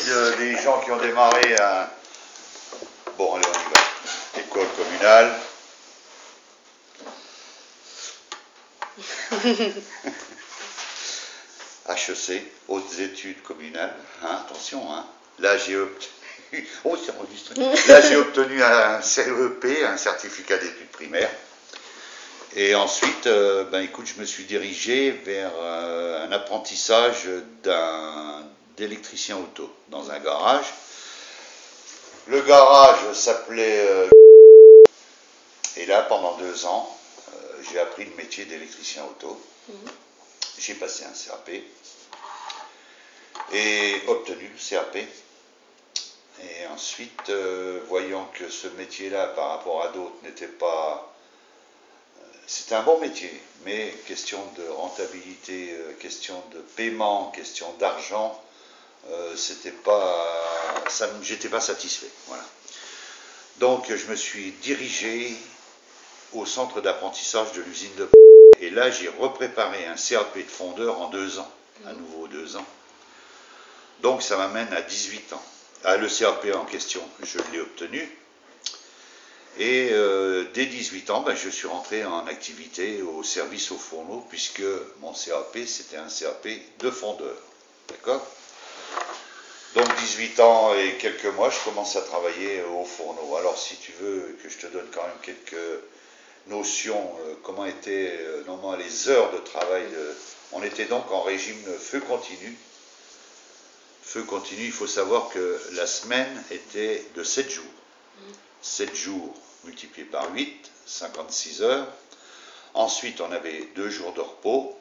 des gens qui ont démarré à... Bon, allez, on y va. École communale. HEC, hautes études communales. Hein, attention, hein. Là, j'ai obtenu... Oh, c'est enregistré. Là, j'ai obtenu un CEP, un certificat d'études primaires. Et ensuite, écoute, je me suis dirigé vers un apprentissage d'électricien auto dans un garage. Le garage s'appelait... et là, pendant 2 ans, j'ai appris le métier d'électricien auto. J'ai passé un CAP et obtenu le CAP. Et ensuite, voyant que ce métier-là, par rapport à d'autres, n'était pas... C'était un bon métier, mais question de rentabilité, question de paiement, question d'argent, c'était pas, j'étais pas satisfait. Voilà. Donc je me suis dirigé au centre d'apprentissage de l'usine de et là j'ai repréparé un CAP de fondeur en 2 ans, à nouveau 2 ans. Donc ça m'amène à 18 ans. Le CAP en question, je l'ai obtenu. Et dès 18 ans, je suis rentré en activité au service aux fourneaux, puisque mon CAP, c'était un CAP de fondeur. D'accord ? Donc 18 ans et quelques mois, je commence à travailler au fourneau. Alors si tu veux que je te donne quand même quelques notions, comment étaient normalement les heures de travail. On était donc en régime feu continu. Feu continu, il faut savoir que la semaine était de 7 jours. 7 jours multiplié par 8, 56 heures. Ensuite, on avait 2 jours de repos.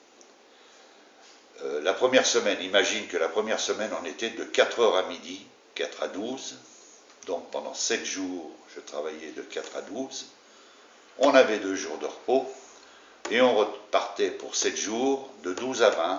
La première semaine, imagine que la première semaine, on était de 4h à midi, 4 à 12. Donc pendant 7 jours, je travaillais de 4 à 12. On avait 2 jours de repos. Et on repartait pour 7 jours, de 12 à 20.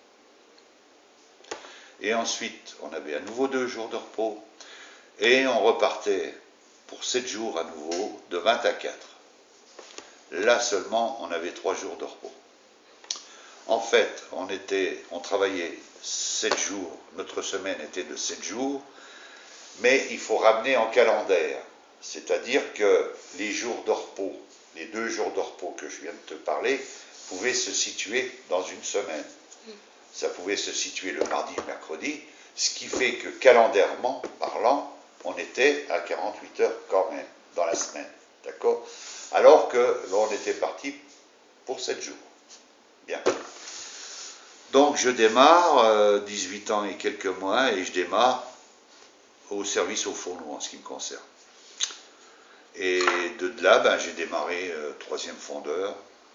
Et ensuite, on avait à nouveau 2 jours de repos. Et on repartait pour 7 jours à nouveau, de 20 à 4. Là seulement, on avait 3 jours de repos. En fait, on travaillait 7 jours, notre semaine était de 7 jours, mais il faut ramener en calendaire. C'est-à-dire que les jours de repos, les 2 jours de repos que je viens de te parler, pouvaient se situer dans une semaine. Ça pouvait se situer le mardi et le mercredi, ce qui fait que calendairement parlant, on était à 48 heures quand même, dans la semaine, d'accord ? Alors que là, on était parti pour 7 jours. Bien. Donc, je démarre, 18 ans et quelques mois, et je démarre au service au fourneau, en ce qui me concerne. Et de là, j'ai démarré 3e fondeur.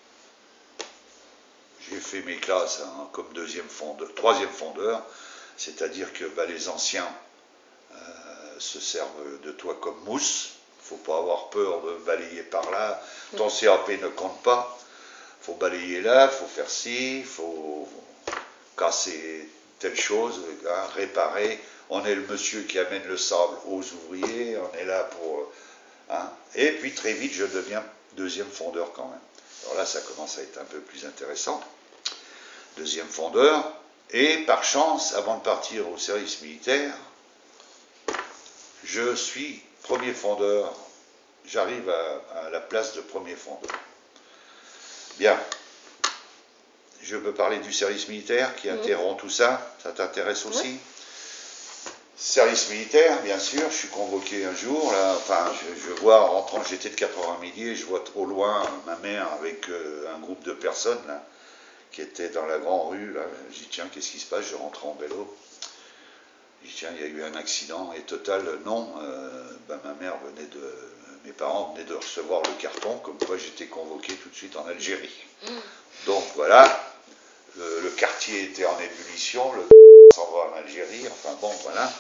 J'ai fait mes classes comme 3e fondeur, c'est-à-dire que les anciens se servent de toi comme mousse. Il ne faut pas avoir peur de balayer par là. Ton CAP ne compte pas. Il faut balayer là, il faut faire ci, il faut casser telle chose, réparer. On est le monsieur qui amène le sable aux ouvriers, on est là pour... Et puis très vite, je deviens 2e fondeur quand même. Alors là, ça commence à être un peu plus intéressant. 2e fondeur. Et par chance, avant de partir au service militaire, je suis 1er fondeur, j'arrive à la place de 1er fondeur. Bien, je peux parler du service militaire qui interrompt tout ça, ça t'intéresse aussi ? Service militaire, bien sûr, je suis convoqué un jour, là, je vois, en rentrant, j'étais de 4h à midi, et je vois au loin ma mère avec un groupe de personnes, là, qui étaient dans la grande rue, là. Je dis, tiens, qu'est-ce qui se passe ? Je rentre en vélo. Je dis, tiens, il y a eu un accident. Et total, non. Mes parents venaient de recevoir le carton, comme quoi j'étais convoqué tout de suite en Algérie. Donc voilà, le quartier était en ébullition, le s'en va en Algérie, enfin bon, voilà.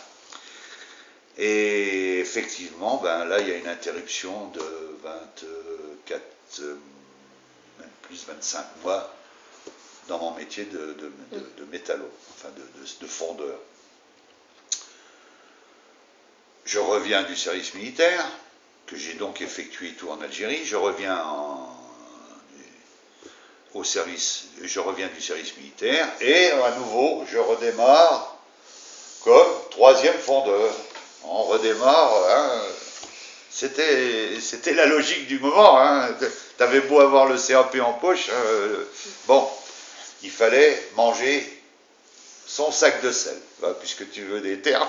Et effectivement, là, il y a une interruption de 24, même plus 25 mois dans mon métier de métallo, enfin de fondeur. Je reviens du service militaire, que j'ai donc effectué tout en Algérie. Je reviens du service militaire et à nouveau, je redémarre comme troisième fondeur. On redémarre, hein. C'était la logique du moment. Hein. T'avais beau avoir le CAP en poche. Hein. Bon, il fallait manger son sac de sel, puisque tu veux des termes.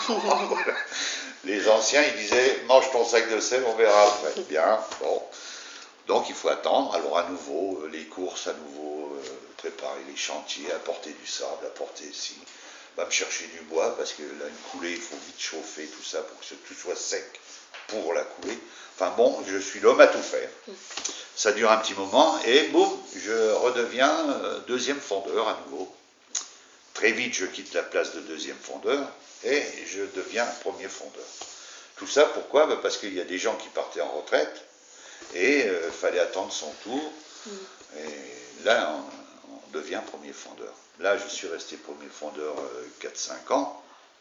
Les anciens, ils disaient, mange ton sac de sel, on verra après. Bien, bon. Donc il faut attendre. Alors à nouveau, les courses, à nouveau, préparer les chantiers, apporter du sable, apporter ici. Va me chercher du bois, parce que là, une coulée, il faut vite chauffer tout ça pour que tout soit sec pour la coulée. Enfin bon, je suis l'homme à tout faire. Ça dure un petit moment, et boum, je redeviens deuxième fondeur à nouveau. Très vite, je quitte la place de deuxième fondeur, et je deviens premier fondeur. Tout ça, pourquoi? Parce qu'il y a des gens qui partaient en retraite, et il fallait attendre son tour. Et là, on devient premier fondeur. Là, je suis resté premier fondeur 4-5 ans.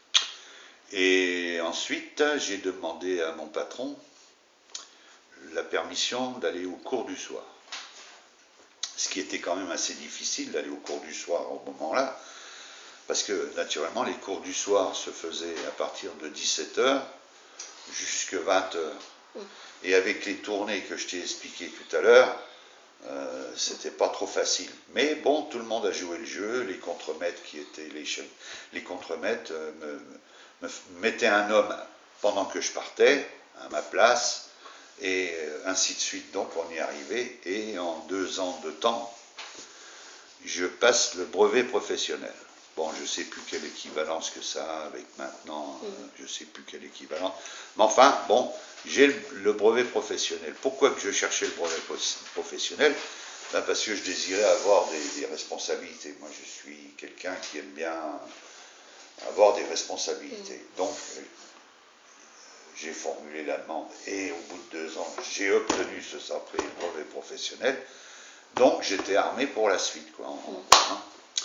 Et ensuite, j'ai demandé à mon patron la permission d'aller au cours du soir. Ce qui était quand même assez difficile d'aller au cours du soir au moment-là, parce que naturellement, les cours du soir se faisaient à partir de 17h jusqu'à 20h. Et avec les tournées que je t'ai expliquées tout à l'heure, c'était pas trop facile. Mais bon, tout le monde a joué le jeu. Les contremaîtres qui étaient les contremaîtres me mettaient un homme pendant que je partais à ma place, et ainsi de suite. Donc on y est arrivé, et en 2 ans de temps, je passe le brevet professionnel. Bon, je ne sais plus quelle équivalence que ça a avec maintenant, je ne sais plus quelle équivalence. Mais enfin, bon, j'ai le brevet professionnel. Pourquoi que je cherchais le brevet professionnel? Ben parce que je désirais avoir des responsabilités. Moi, je suis quelqu'un qui aime bien avoir des responsabilités. Donc, j'ai formulé la demande, et au bout de 2 ans, j'ai obtenu ce sacré brevet professionnel. Donc, j'étais armé pour la suite, quoi. Hein.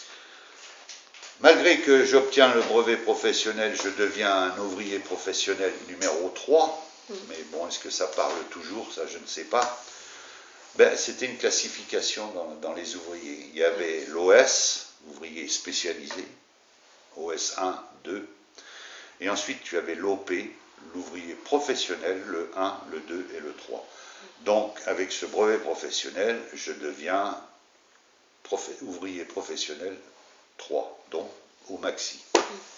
Malgré que j'obtiens le brevet professionnel, je deviens un ouvrier professionnel numéro 3. Mais bon, est-ce que ça parle toujours? Ça, je ne sais pas. Ben, c'était une classification dans les ouvriers. Il y avait l'OS, ouvrier spécialisé, OS 1, 2. Et ensuite, tu avais l'OP, l'ouvrier professionnel, le 1, le 2 et le 3. Donc, avec ce brevet professionnel, je deviens ouvrier professionnel 3, donc au maxi.